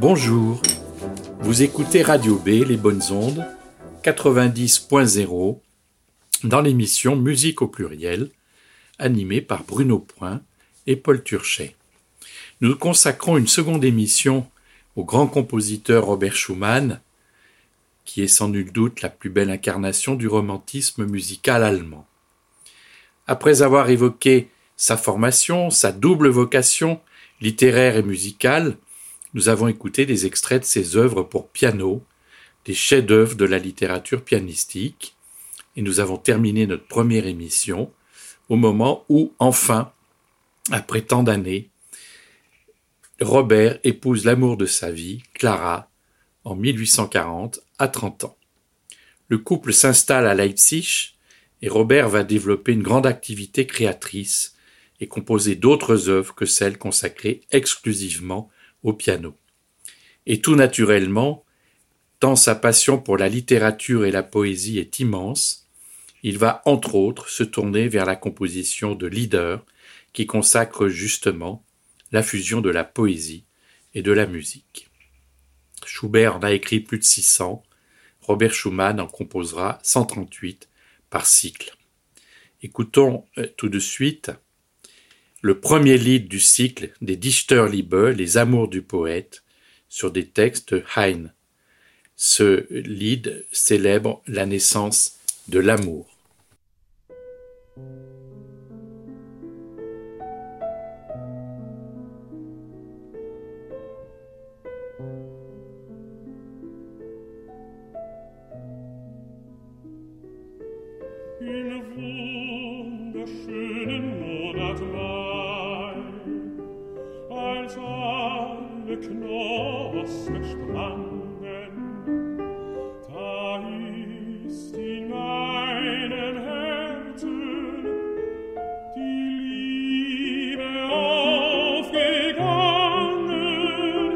Bonjour, vous écoutez Radio B, les bonnes ondes, 90.0, dans l'émission Musique au pluriel, animée par Bruno Point et Paul Turchet. Nous consacrons une seconde émission au grand compositeur Robert Schumann, qui est sans nul doute la plus belle incarnation du romantisme musical allemand. Après avoir évoqué sa formation, sa double vocation, littéraire et musicale, nous avons écouté des extraits de ses œuvres pour piano, des chefs-d'œuvre de la littérature pianistique, et nous avons terminé notre première émission au moment où, enfin, après tant d'années, Robert épouse l'amour de sa vie, Clara, en 1840, à 30 ans. Le couple s'installe à Leipzig et Robert va développer une grande activité créatrice et composer d'autres œuvres que celles consacrées exclusivement au piano. Et tout naturellement, tant sa passion pour la littérature et la poésie est immense, il va entre autres se tourner vers la composition de Lieder qui consacre justement la fusion de la poésie et de la musique. Schubert en a écrit plus de 600, Robert Schumann en composera 138 par cycle. Écoutons tout de suite le premier lied du cycle des Dichterliebe, les amours du poète, sur des textes Heine. Ce lied célèbre la naissance de l'amour. Knospen sprangen, da ist in meinem Herzen die Liebe aufgegangen.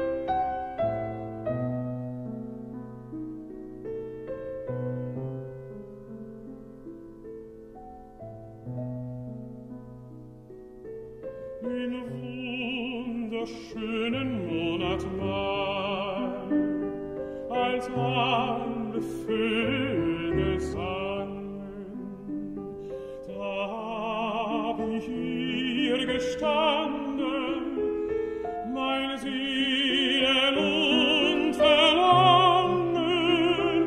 In wunderschönen Monat Mai, als alle Vögel sangen, da hab ich hier gestanden, meine Seelen und Verlangen.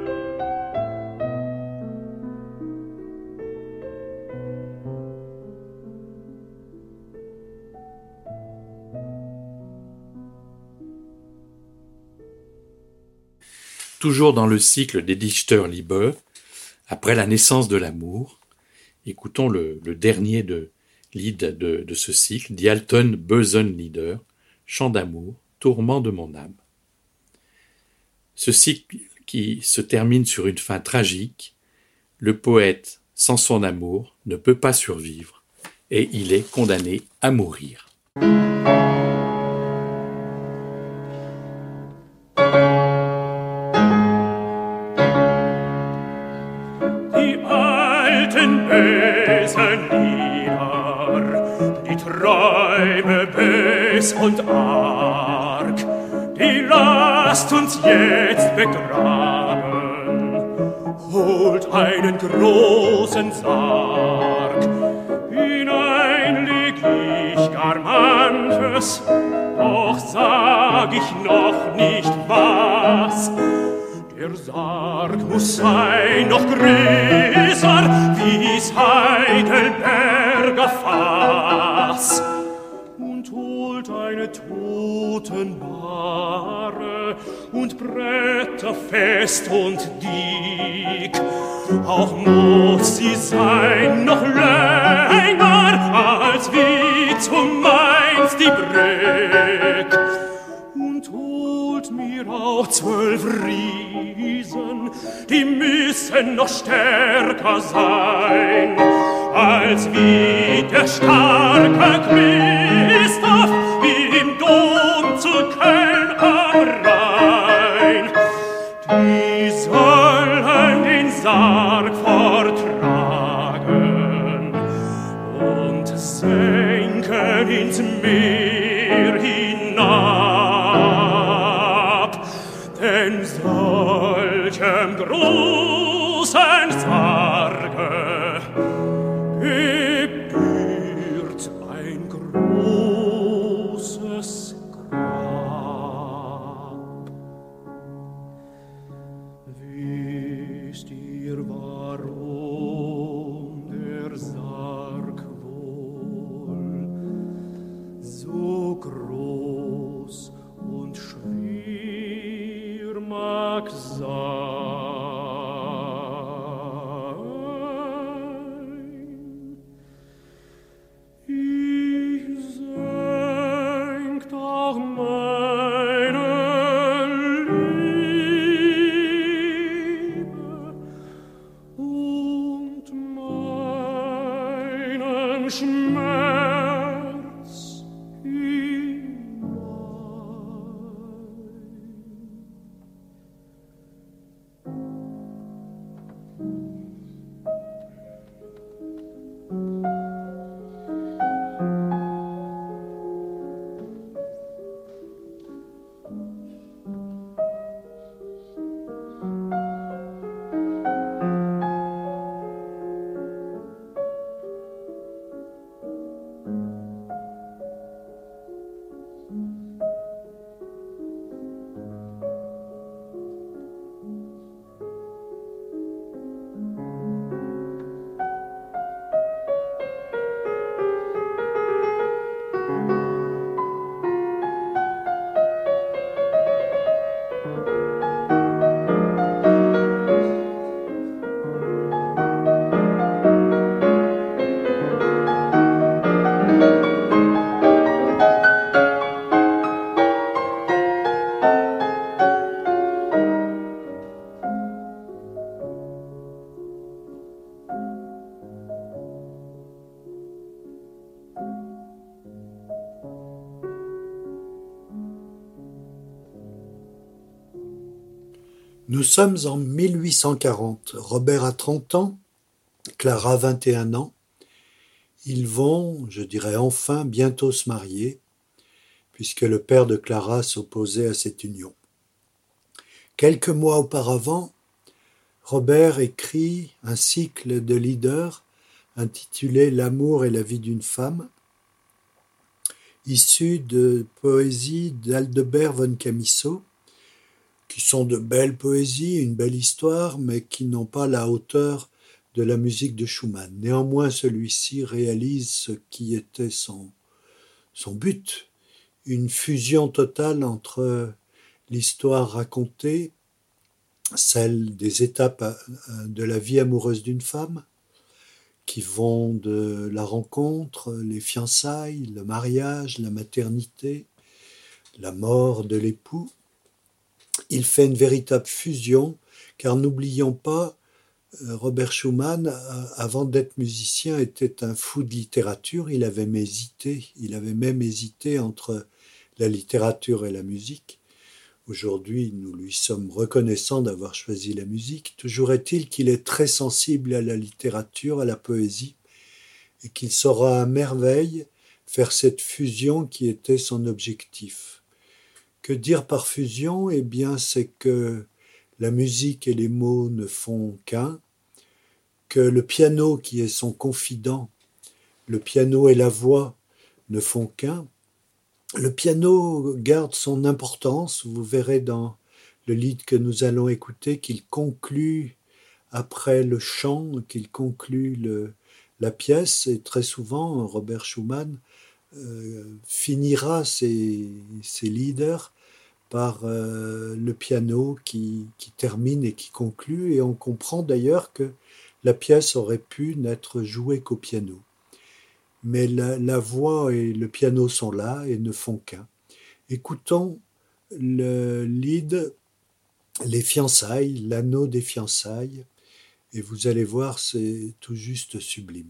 Toujours dans le cycle des Dichterliebe, après la naissance de l'amour, écoutons le dernier lied de ce cycle, Die alten bösen Lieder, chant d'amour, tourment de mon âme. Ce cycle qui se termine sur une fin tragique, le poète, sans son amour, ne peut pas survivre et il est condamné à mourir. Träume bös und arg, die lasst uns jetzt begraben. Holt einen großen Sarg, hinein leg ich gar manches, doch sag ich noch nicht was. Der Sarg muss sein noch größer wie's Heidelberger Fass und holt eine Totenbahre und Bretter fest und dick. Auch muss sie sein noch länger als wie zum Mainz die Brück. Und holt mir auch 12 Riesen, die müssen noch stärker sein, als wie der starke Christoph im Dom zu Köln am Rhein. Die sollen den Sarg forttragen und senken ins Meer hinein. großen Sarge gebührt ein großes Grab. Wisst ihr, warum der Sarg wohl so groß und schwer mag sein? Ich senkt auch meine Liebe und meinen Schmerz hinein. Nous sommes en 1840. Robert a 30 ans, Clara 21 ans. Ils vont, je dirais enfin, bientôt se marier, puisque le père de Clara s'opposait à cette union. Quelques mois auparavant, Robert écrit un cycle de lieder intitulé « L'amour et la vie d'une femme », issu de poésies d'Aldebert von Chamisso, qui sont de belles poésies, une belle histoire, mais qui n'ont pas la hauteur de la musique de Schumann. Néanmoins, celui-ci réalise ce qui était son but, une fusion totale entre l'histoire racontée, celle des étapes de la vie amoureuse d'une femme, qui vont de la rencontre, les fiançailles, le mariage, la maternité, la mort de l'époux. Il fait une véritable fusion, car n'oublions pas, Robert Schumann, avant d'être musicien, était un fou de littérature. Il avait même hésité entre la littérature et la musique. Aujourd'hui, nous lui sommes reconnaissants d'avoir choisi la musique. Toujours est-il qu'il est très sensible à la littérature, à la poésie, et qu'il saura à merveille faire cette fusion qui était son objectif. Que dire par fusion ? Eh bien, c'est que la musique et les mots ne font qu'un, que le piano qui est son confident, le piano et la voix ne font qu'un. Le piano garde son importance, vous verrez dans le lied que nous allons écouter qu'il conclut après le chant, qu'il conclut la pièce, et très souvent Robert Schumann finira ses lieder par le piano qui termine et qui conclut, et on comprend d'ailleurs que la pièce aurait pu n'être jouée qu'au piano. Mais la voix et le piano sont là et ne font qu'un. Écoutons le lied « Les fiançailles », l'anneau des fiançailles, et vous allez voir, c'est tout juste sublime.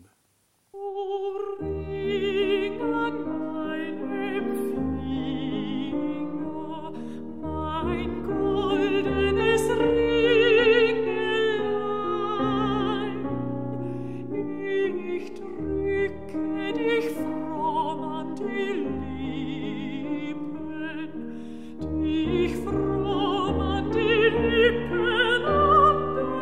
Ich fromm an die Lippen, an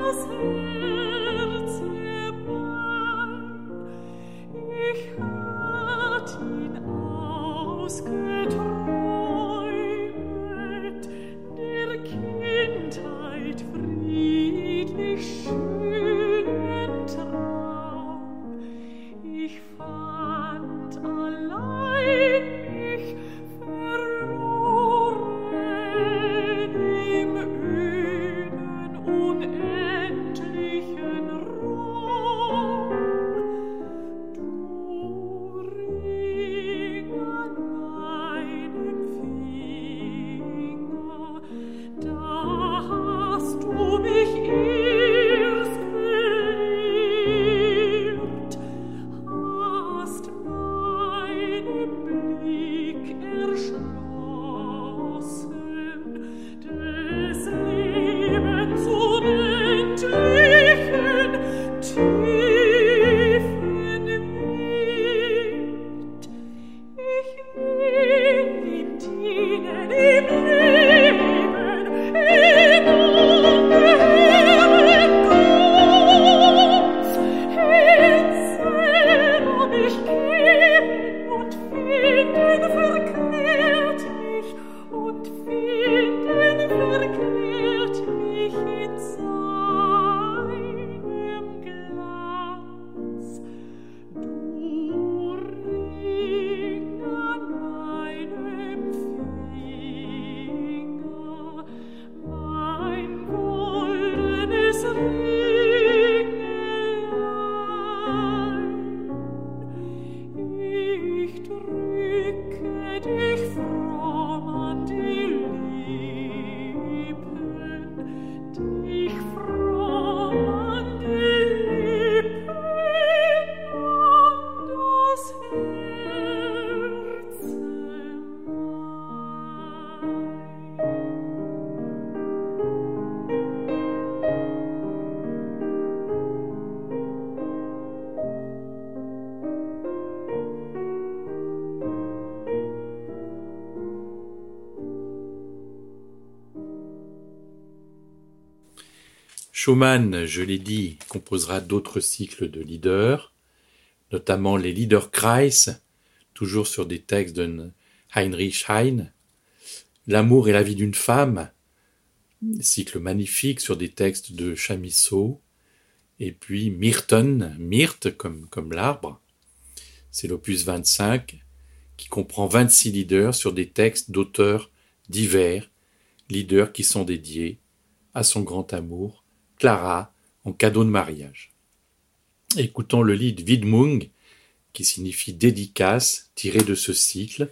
Schumann, je l'ai dit, composera d'autres cycles de lieder, notamment les Liederkreis, toujours sur des textes de Heinrich Heine, L'amour et la vie d'une femme, cycle magnifique sur des textes de Chamisso, et puis Myrten, myrte comme l'arbre, c'est l'opus 25, qui comprend 26 lieder sur des textes d'auteurs divers, lieder qui sont dédiés à son grand amour, Clara, en cadeau de mariage. Écoutons le lied Widmung, qui signifie dédicace, tiré de ce cycle.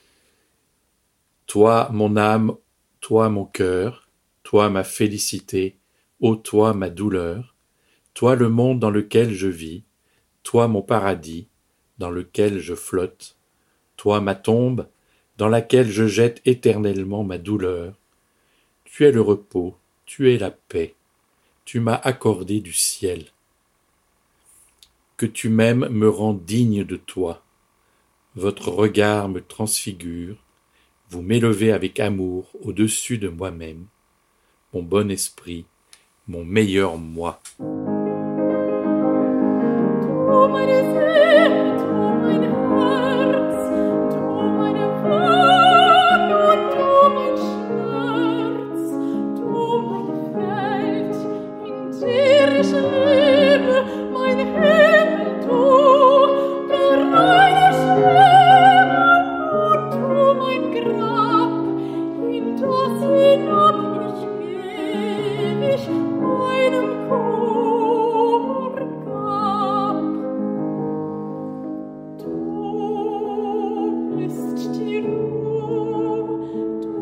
Toi, mon âme, toi, mon cœur, toi, ma félicité, ô toi, ma douleur, toi, le monde dans lequel je vis, toi, mon paradis, dans lequel je flotte, toi, ma tombe, dans laquelle je jette éternellement ma douleur. Tu es le repos, tu es la paix, tu m'as accordé du ciel. Que tu m'aimes me rend digne de toi. Votre regard me transfigure, vous m'élevez avec amour au-dessus de moi-même, mon bon esprit, mon meilleur moi. Du meine Seele, du mein Herz, du meine Wonne und du mein Schmerz, du meine Welt, in der ich lebe, mein Himmel, du, der reine Schwebe, und du mein Grab, in das hinab ich ewig meinem Kummer gab. Du bist die Ruhe, du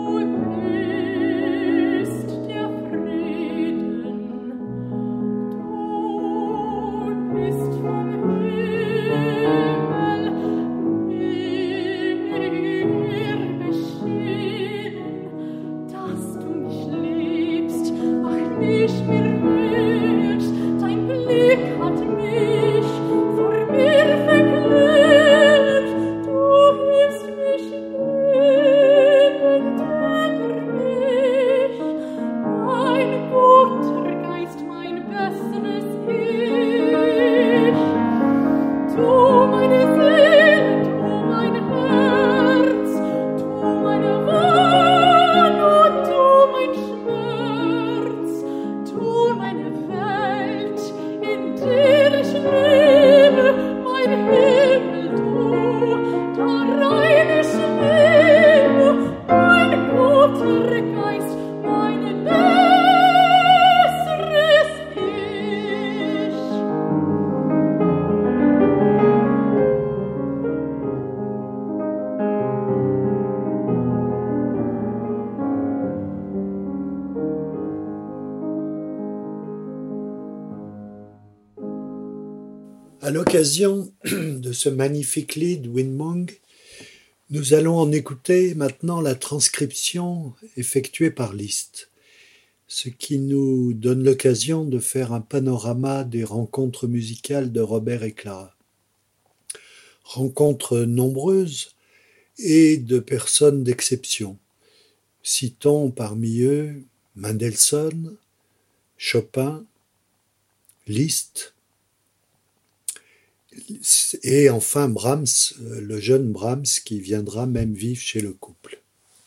bist der Frieden, du bist vom Himmel mir beschieden, dass du mich liebst, ach nicht mehr willst, dein Blick hat mich vor mir verklebt, du hilfst mich lebend über mich, mein guter Geist, mein besseres Ich. Du meine Seele, du mein Herz, du meine Wonne und du mein Schmerz, du meine Welt, in der ich lebe, mein Himmel, du, der reine Schwebe, mein guter Geist, mein besseres Ich. À l'occasion de ce magnifique lied Widmung, nous allons en écouter maintenant la transcription effectuée par Liszt, ce qui nous donne l'occasion de faire un panorama des rencontres musicales de Robert et Clara. Rencontres nombreuses et de personnes d'exception. Citons parmi eux Mendelssohn, Chopin, Liszt, et enfin Brahms, le jeune Brahms qui viendra même vivre chez le couple.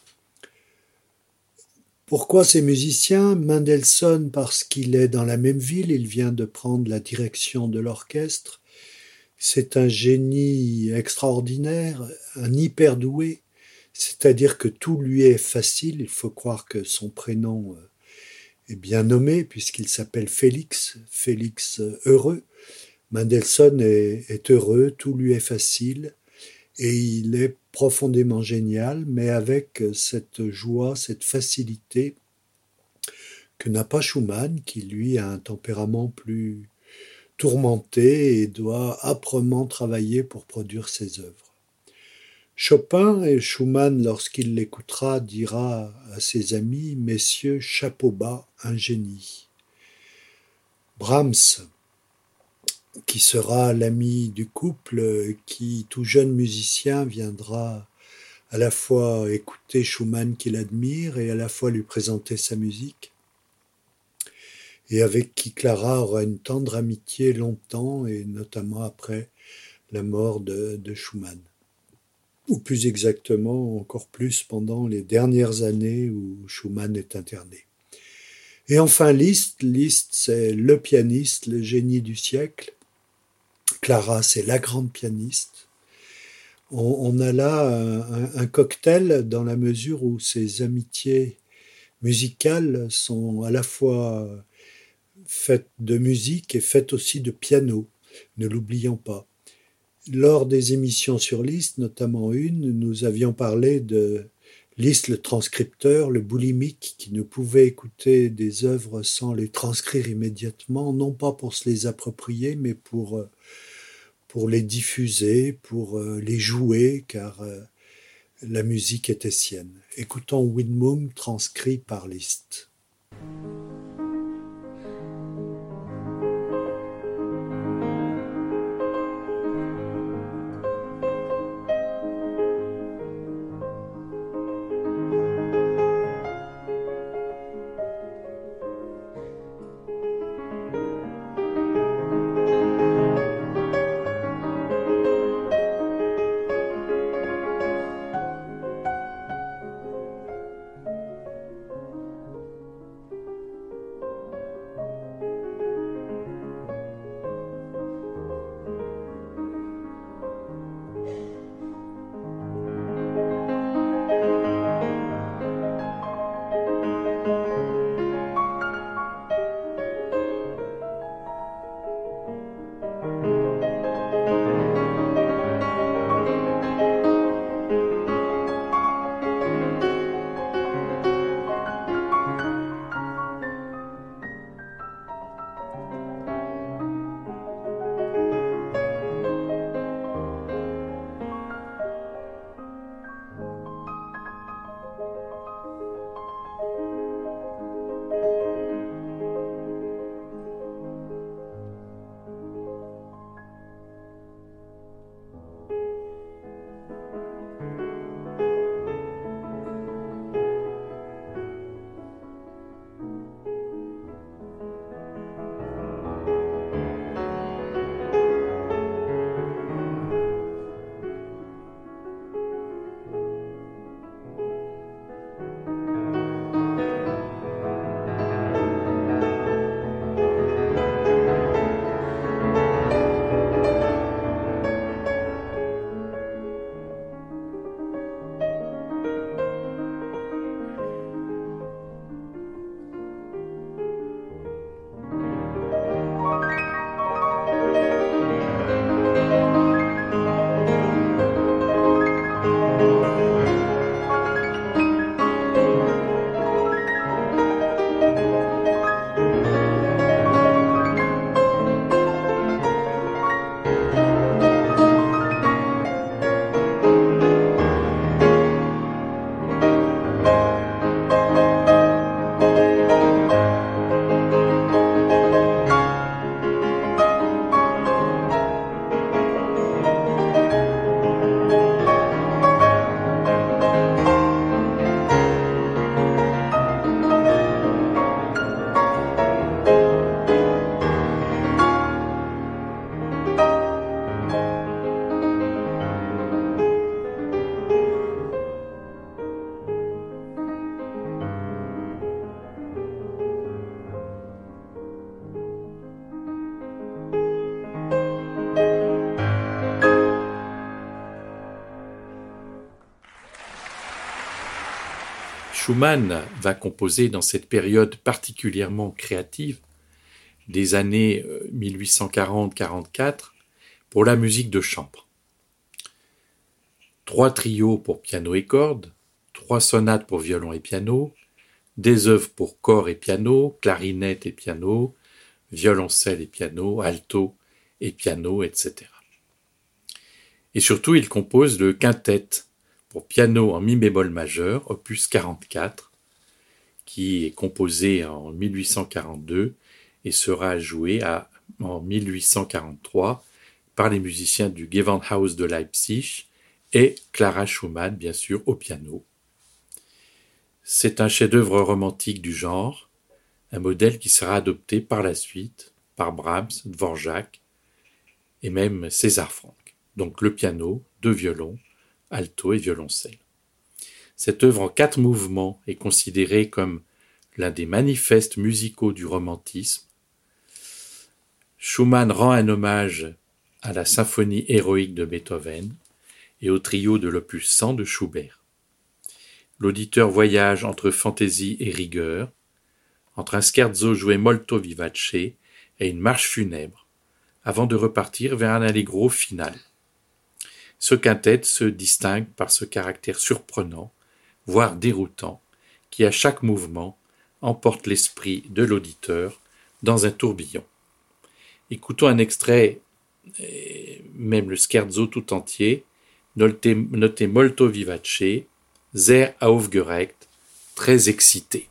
Pourquoi ces musiciens? Mendelssohn parce qu'il est dans la même ville, il vient de prendre la direction de l'orchestre. C'est un génie extraordinaire, un hyper doué, c'est-à-dire que tout lui est facile. Il faut croire que son prénom est bien nommé puisqu'il s'appelle Félix, Félix heureux. Mendelssohn est heureux, tout lui est facile et il est profondément génial, mais avec cette joie, cette facilité que n'a pas Schumann, qui lui a un tempérament plus tourmenté et doit âprement travailler pour produire ses œuvres. Chopin et Schumann, lorsqu'il l'écoutera, dira à ses amis « Messieurs, chapeau bas, un génie ». Brahms, qui sera l'ami du couple, qui, tout jeune musicien, viendra à la fois écouter Schumann qu'il admire et à la fois lui présenter sa musique. et avec qui Clara aura une tendre amitié longtemps, et notamment après la mort de Schumann. Ou plus exactement, encore plus pendant les dernières années où Schumann est interné. Et enfin Liszt, c'est le pianiste, le génie du siècle. Clara, c'est la grande pianiste. On a là un cocktail dans la mesure où ces amitiés musicales sont à la fois faites de musique et faites aussi de piano, ne l'oublions pas. Lors des émissions sur Liszt, notamment une, nous avions parlé de Liszt le transcripteur, le boulimique, qui ne pouvait écouter des œuvres sans les transcrire immédiatement, non pas pour se les approprier, mais pour les diffuser, pour les jouer, car la musique était sienne. Écoutons Windmühle transcrit par Liszt. Schumann va composer dans cette période particulièrement créative, des années 1840-44, pour la musique de chambre. 3 trios pour piano et cordes, 3 sonates pour violon et piano, des œuvres pour corps et piano, clarinette et piano, violoncelle et piano, alto et piano, etc. Et surtout, il compose le quintet pour piano en mi bémol majeur, opus 44, qui est composé en 1842 et sera joué en 1843 par les musiciens du Gewandhaus de Leipzig et Clara Schumann, bien sûr, au piano. C'est un chef-d'œuvre romantique du genre, un modèle qui sera adopté par la suite par Brahms, Dvorak et même César Franck. Donc le piano, 2 violons, alto et violoncelle. Cette œuvre en 4 mouvements est considérée comme l'un des manifestes musicaux du romantisme. Schumann rend un hommage à la symphonie héroïque de Beethoven et au trio de l'opus 100 de Schubert. L'auditeur voyage entre fantaisie et rigueur, entre un scherzo joué molto vivace et une marche funèbre, avant de repartir vers un allegro final. Ce quintet se distingue par ce caractère surprenant, voire déroutant, qui à chaque mouvement emporte l'esprit de l'auditeur dans un tourbillon. Écoutons un extrait, même le scherzo tout entier, noté molto vivace, sehr aufgeregt, très excité.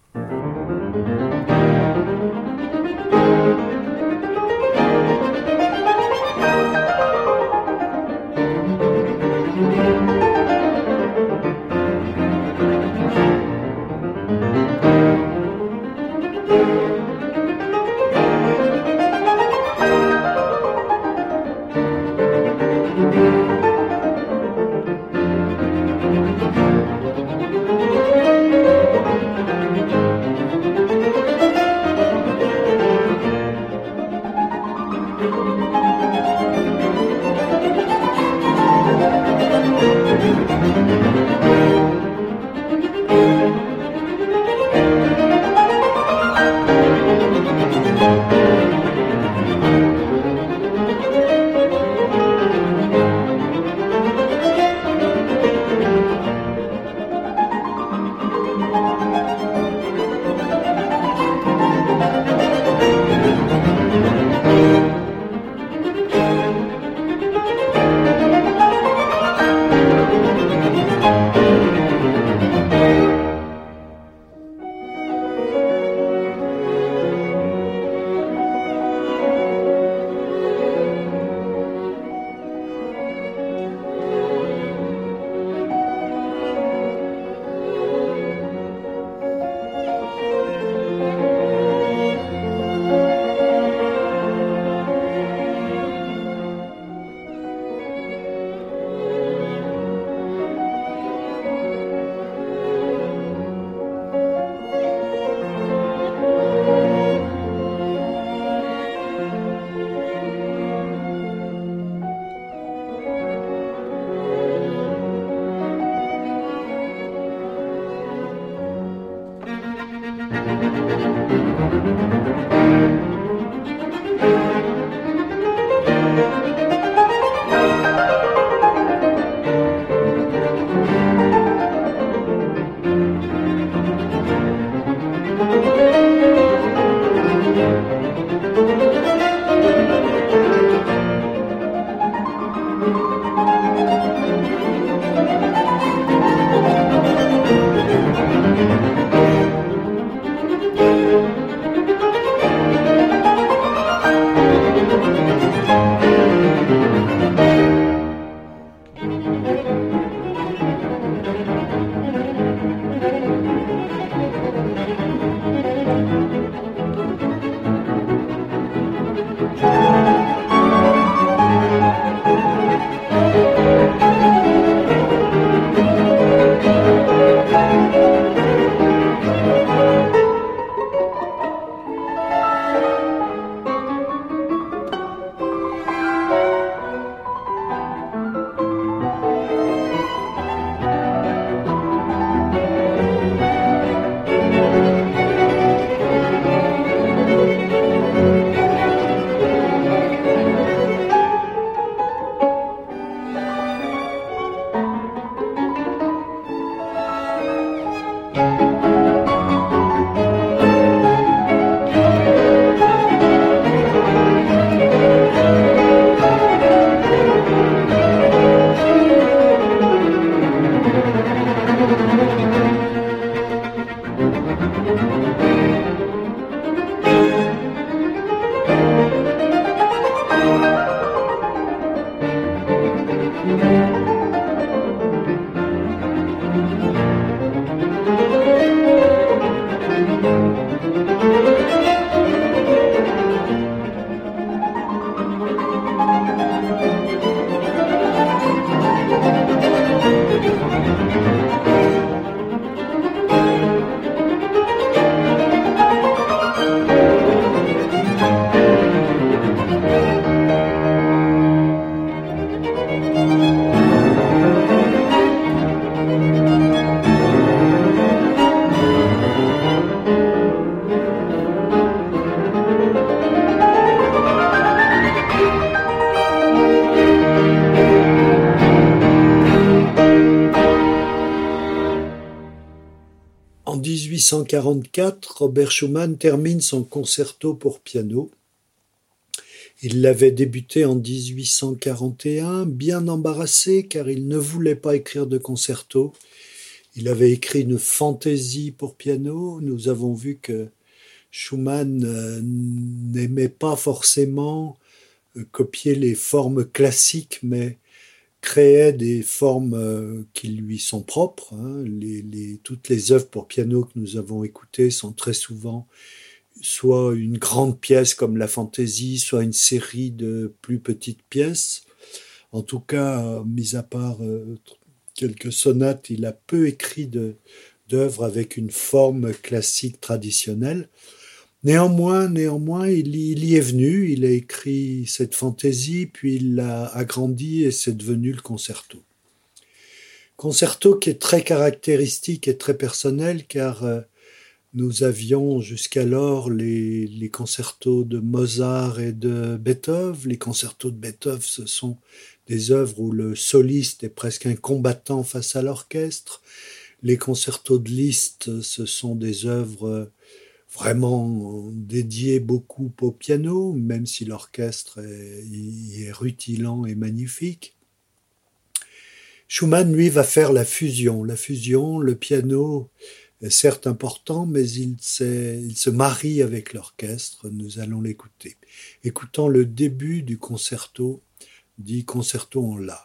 1844, Robert Schumann termine son concerto pour piano. Il l'avait débuté en 1841, bien embarrassé car il ne voulait pas écrire de concerto. Il avait écrit une fantaisie pour piano. Nous avons vu que Schumann n'aimait pas forcément copier les formes classiques, mais créait des formes qui lui sont propres. Toutes les œuvres pour piano que nous avons écoutées sont très souvent soit une grande pièce comme la fantaisie, soit une série de plus petites pièces. En tout cas, mis à part quelques sonates, il a peu écrit d'œuvres avec une forme classique traditionnelle. Néanmoins, il y est venu, il a écrit cette fantaisie, puis il l'a agrandi et c'est devenu le concerto. Concerto qui est très caractéristique et très personnel car nous avions jusqu'alors les concertos de Mozart et de Beethoven. Les concertos de Beethoven, ce sont des œuvres où le soliste est presque un combattant face à l'orchestre. Les concertos de Liszt, ce sont des œuvres vraiment dédiées beaucoup au piano, même si l'orchestre est rutilant et magnifique. Schumann, lui, va faire la fusion. La fusion, le piano est certes important, mais il se marie avec l'orchestre. Nous allons l'écouter. Écoutons le début du concerto, dit concerto en La.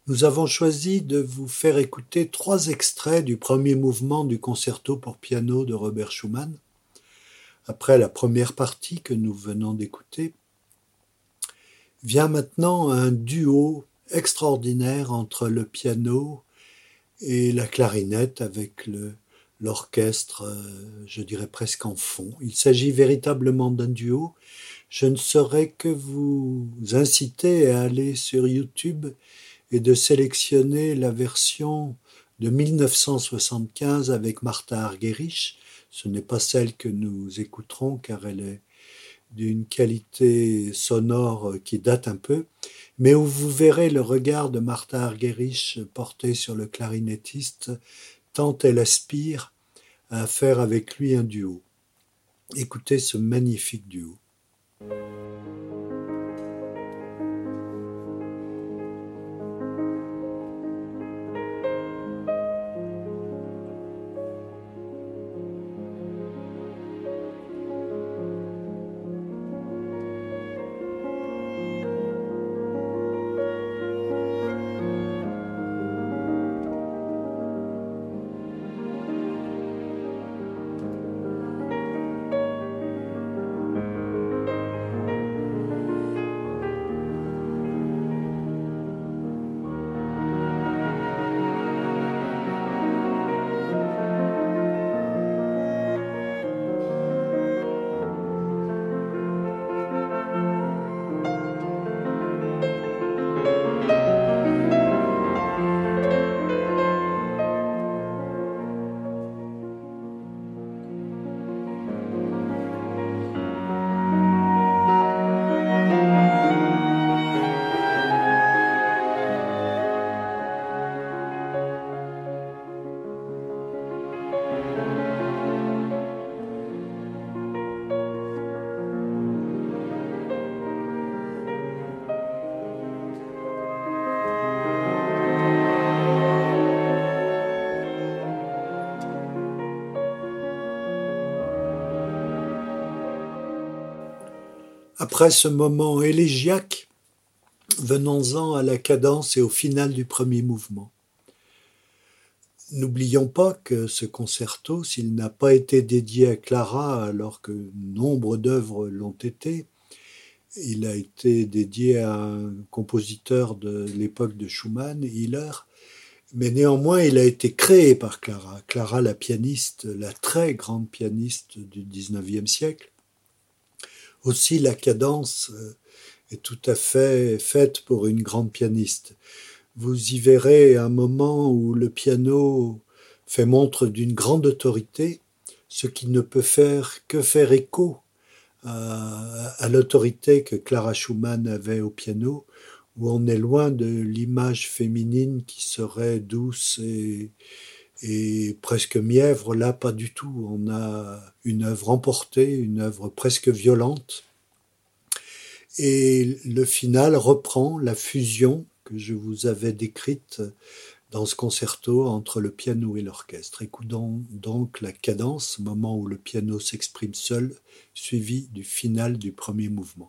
Nous avons choisi de vous faire écouter 3 extraits du premier mouvement du concerto pour piano de Robert Schumann. Après la première partie que nous venons d'écouter, vient maintenant un duo extraordinaire entre le piano et la clarinette avec l'orchestre, je dirais presque en fond. Il s'agit véritablement d'un duo. Je ne saurais que vous inciter à aller sur YouTube et de sélectionner la version de 1975 avec Martha Argerich. Ce n'est pas celle que nous écouterons car elle est d'une qualité sonore qui date un peu, mais où vous verrez le regard de Martha Argerich porté sur le clarinettiste tant elle aspire à faire avec lui un duo. Écoutez ce magnifique duo. Après ce moment élégiaque, venons-en à la cadence et au final du premier mouvement. N'oublions pas que ce concerto, s'il n'a pas été dédié à Clara alors que nombre d'œuvres l'ont été, il a été dédié à un compositeur de l'époque de Schumann, Hiller, mais néanmoins il a été créé par Clara. Clara, la pianiste, la très grande pianiste du XIXe siècle. Aussi la cadence est tout à fait faite pour une grande pianiste. Vous y verrez un moment où le piano fait montre d'une grande autorité, ce qui ne peut faire que faire écho à l'autorité que Clara Schumann avait au piano, où on est loin de l'image féminine qui serait douce et presque mièvre. Là, pas du tout. On a une œuvre emportée, une œuvre presque violente. Et le final reprend la fusion que je vous avais décrite dans ce concerto entre le piano et l'orchestre. Écoutons donc la cadence, moment où le piano s'exprime seul, suivi du final du premier mouvement.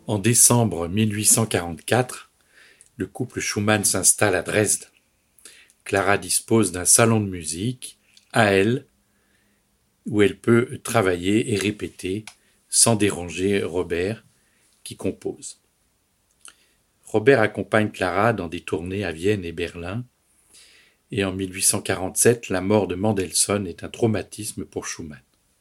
En décembre 1844, le couple Schumann s'installe à Dresde. Clara dispose d'un salon de musique, à elle, où elle peut travailler et répéter sans déranger Robert, qui compose. Robert accompagne Clara dans des tournées à Vienne et Berlin, et en 1847, la mort de Mendelssohn est un traumatisme pour Schumann.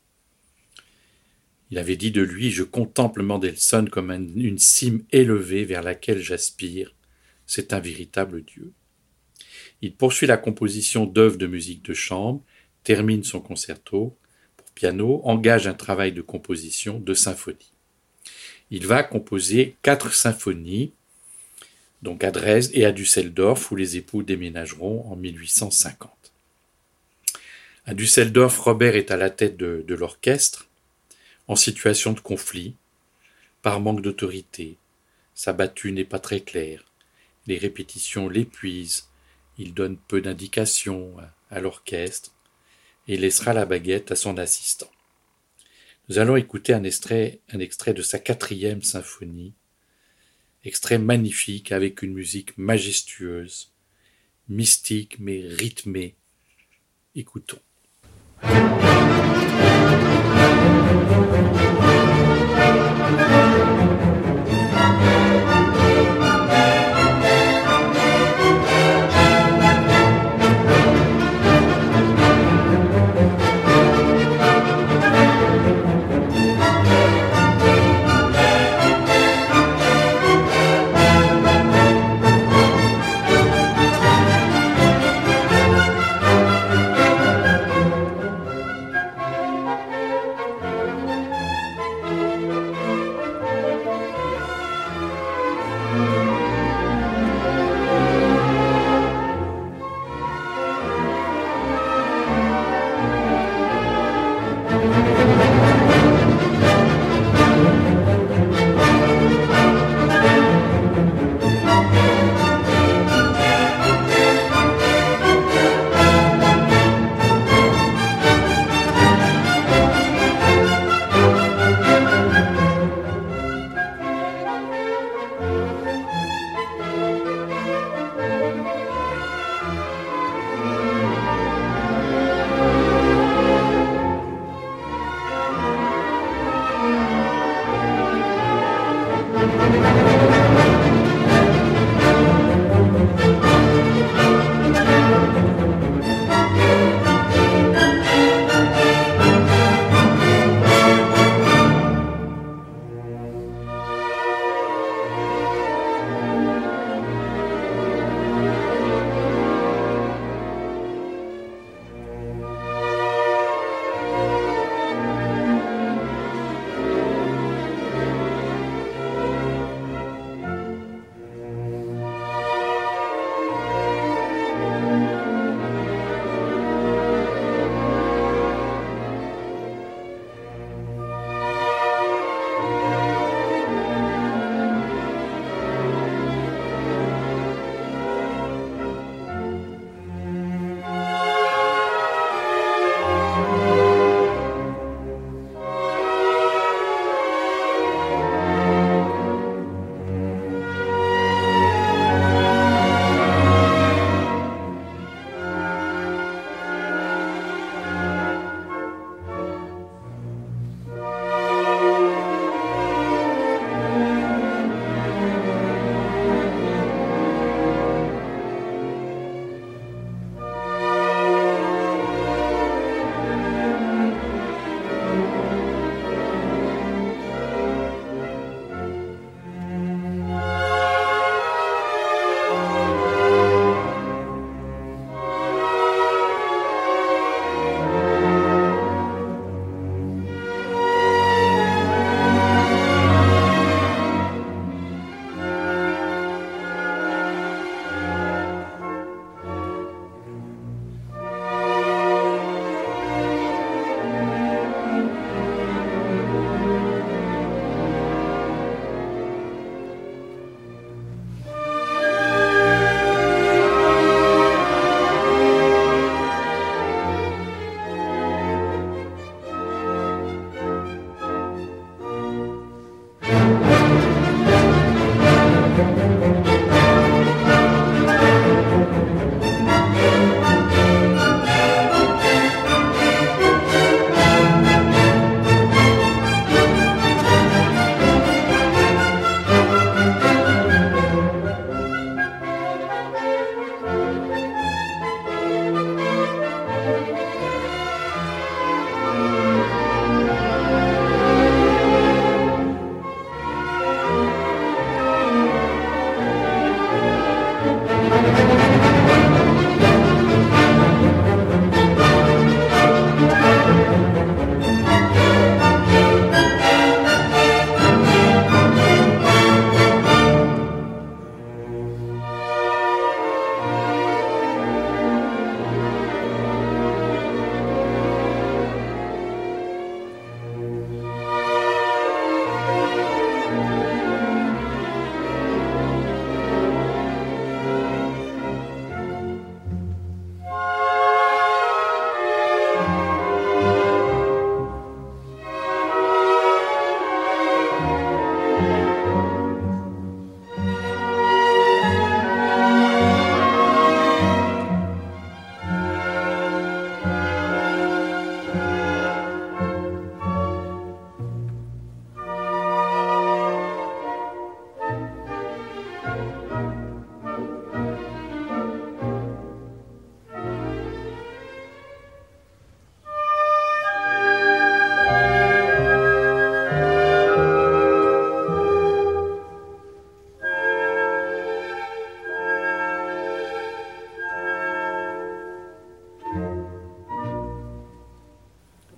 Il avait dit de lui « Je contemple Mendelssohn comme une cime élevée vers laquelle j'aspire. C'est un véritable Dieu. » Il poursuit la composition d'œuvres de musique de chambre, termine son concerto pour piano, engage un travail de composition de symphonie. Il va composer 4 symphonies, donc à Dresde et à Düsseldorf, où les époux déménageront en 1850. À Düsseldorf, Robert est à la tête de l'orchestre, en situation de conflit, par manque d'autorité. Sa battue n'est pas très claire. Les répétitions l'épuisent. Il donne peu d'indications à l'orchestre et laissera la baguette à son assistant. Nous allons écouter un extrait de sa 4e symphonie, extrait magnifique avec une musique majestueuse, mystique mais rythmée. Écoutons.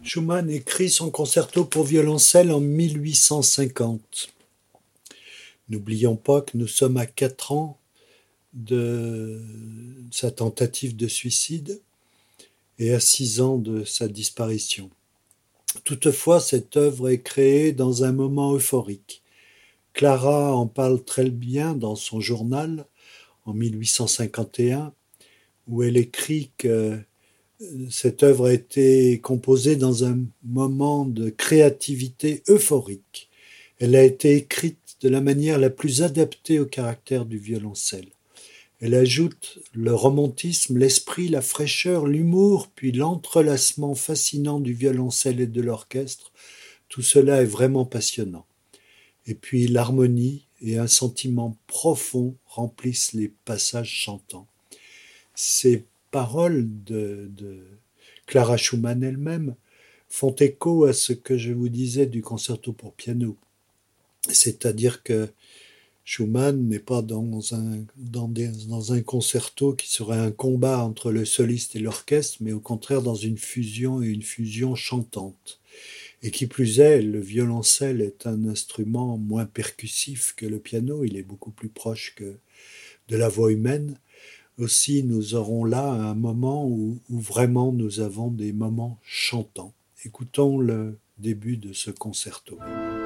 Schumann écrit son concerto pour violoncelle en 1850. N'oublions pas que nous sommes à 4 ans de sa tentative de suicide et à 6 ans de sa disparition. Toutefois, cette œuvre est créée dans un moment euphorique. Clara en parle très bien dans son journal en 1851, où elle écrit que cette œuvre a été composée dans un moment de créativité euphorique. Elle a été écrite de la manière la plus adaptée au caractère du violoncelle. Elle ajoute le romantisme, l'esprit, la fraîcheur, l'humour, puis l'entrelacement fascinant du violoncelle et de l'orchestre. Tout cela est vraiment passionnant. Et puis l'harmonie et un sentiment profond remplissent les passages chantants. Ces paroles de Clara Schumann elle-même font écho à ce que je vous disais du concerto pour piano. C'est-à-dire que Schumann n'est pas dans un concerto qui serait un combat entre le soliste et l'orchestre, mais au contraire dans une fusion et une fusion chantante. Et qui plus est, le violoncelle est un instrument moins percussif que le piano, il est beaucoup plus proche que de la voix humaine. Aussi, nous aurons là un moment où vraiment nous avons des moments chantants. Écoutons le début de ce concerto.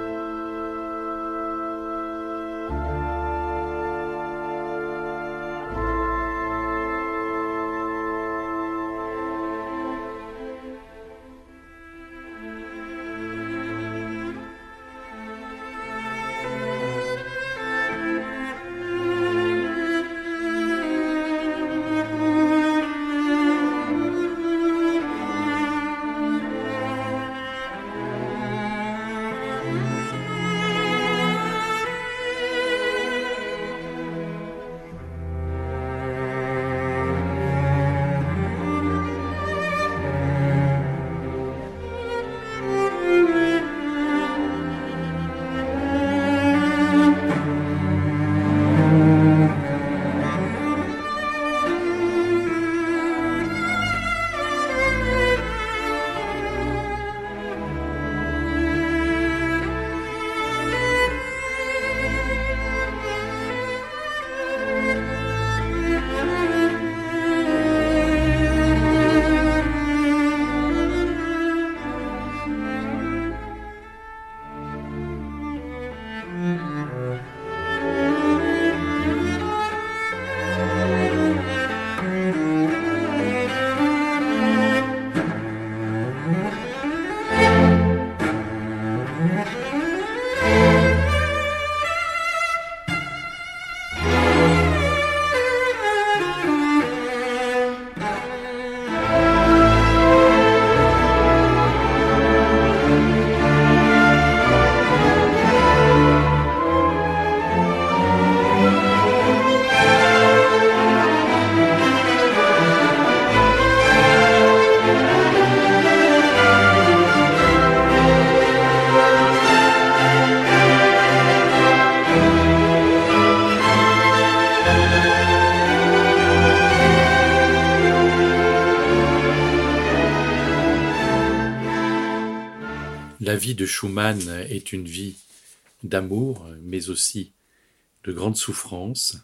La vie de Schumann est une vie d'amour, mais aussi de grandes souffrances.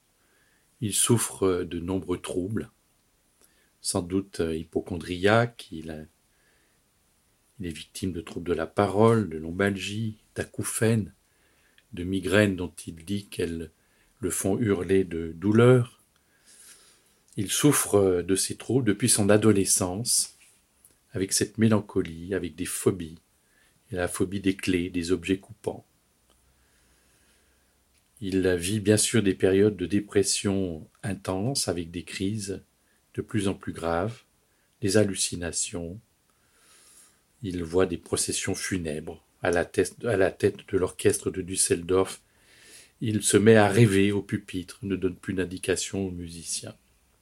Il souffre de nombreux troubles, sans doute hypocondriaque, il est victime de troubles de la parole, de lombalgie, d'acouphènes, de migraines dont il dit qu'elles le font hurler de douleur. Il souffre de ces troubles depuis son adolescence, avec cette mélancolie, avec des phobies, et la phobie des clés, des objets coupants. Il vit bien sûr des périodes de dépression intenses, avec des crises de plus en plus graves, des hallucinations. Il voit des processions funèbres à la tête de l'orchestre de Düsseldorf. Il se met à rêver au pupitre, ne donne plus d'indications aux musiciens.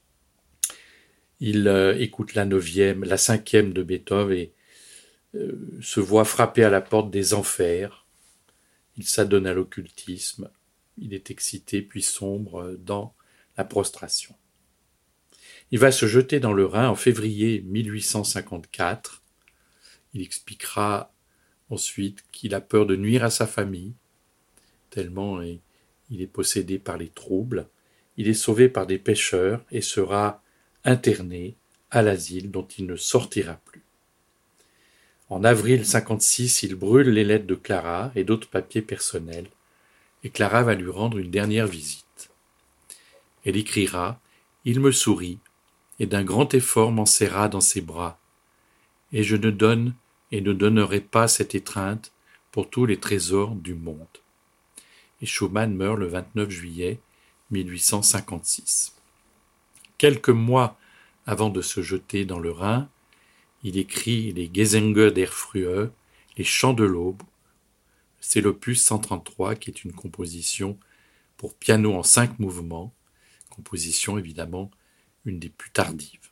Il écoute la 9e, la 5e de Beethoven et se voit frapper à la porte des enfers. Il s'adonne à l'occultisme. Il est excité puis sombre dans la prostration. Il va se jeter dans le Rhin en février 1854. Il expliquera ensuite qu'il a peur de nuire à sa famille, tellement il est possédé par les troubles. Il est sauvé par des pêcheurs et sera interné à l'asile dont il ne sortira plus. En avril 56, il brûle les lettres de Clara et d'autres papiers personnels, et Clara va lui rendre une dernière visite. Elle écrira « Il me sourit, et d'un grand effort m'enserra dans ses bras, et je ne donne et ne donnerai pas cette étreinte pour tous les trésors du monde. » Et Schumann meurt le 29 juillet 1856. Quelques mois avant de se jeter dans le Rhin, il écrit les Gesänge der Frühe, les Chants de l'aube. C'est l'opus 133 qui est une composition pour piano en 5 mouvements, composition évidemment une des plus tardives.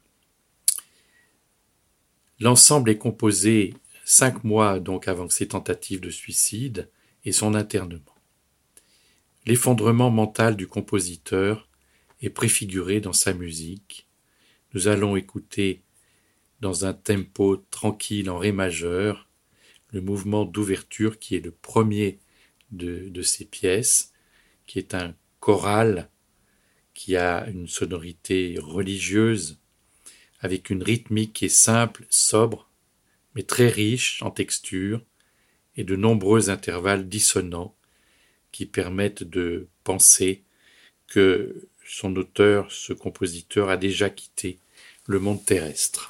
L'ensemble est composé 5 mois donc avant ses tentatives de suicide et son internement. L'effondrement mental du compositeur est préfiguré dans sa musique. Nous allons écouter dans un tempo tranquille en ré majeur le mouvement d'ouverture qui est le premier de ces pièces, qui est un choral qui a une sonorité religieuse avec une rythmique qui est simple, sobre, mais très riche en texture et de nombreux intervalles dissonants qui permettent de penser que son auteur, ce compositeur, a déjà quitté le monde terrestre.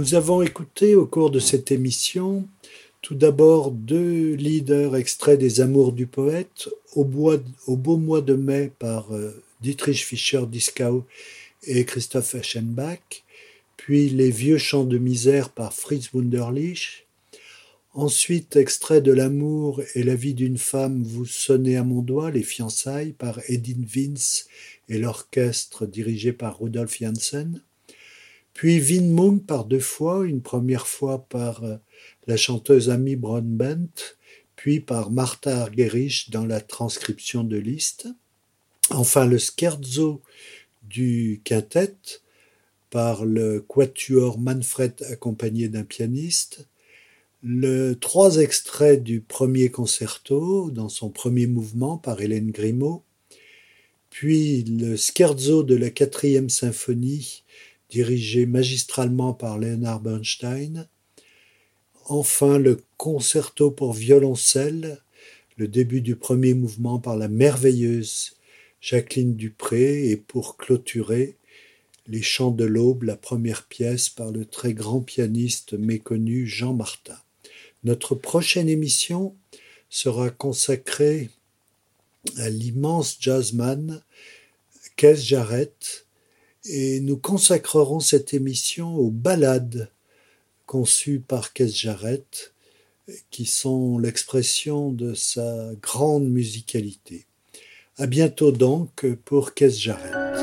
Nous avons écouté au cours de cette émission tout d'abord 2 leaders extraits des Amours du poète, au beau mois de mai par Dietrich Fischer-Dieskau et Christoph Eschenbach, puis Les vieux chants de misère par Fritz Wunderlich, ensuite extrait de L'amour et la vie d'une femme, vous sonnez à mon doigt, Les fiançailles par Edith Vince et l'orchestre dirigé par Rudolf Janssen, puis Wien Munk par 2 fois, une première fois par la chanteuse Amy Broadbent, puis par Martha Argerich dans la transcription de Liszt. Enfin, le scherzo du quintet par le quatuor Manfred accompagné d'un pianiste. 3 extraits du premier concerto dans son premier mouvement par Hélène Grimaud. Puis le scherzo de la 4e symphonie dirigé magistralement par Leonard Bernstein. Enfin, le concerto pour violoncelle, le début du premier mouvement par la merveilleuse Jacqueline Dupré, et pour clôturer, Les Chants de l'Aube, la première pièce par le très grand pianiste méconnu Jean Martin. Notre prochaine émission sera consacrée à l'immense jazzman Keith Jarrett, et nous consacrerons cette émission aux ballades conçues par Keith Jarrett, qui sont l'expression de sa grande musicalité. À bientôt donc pour Keith Jarrett.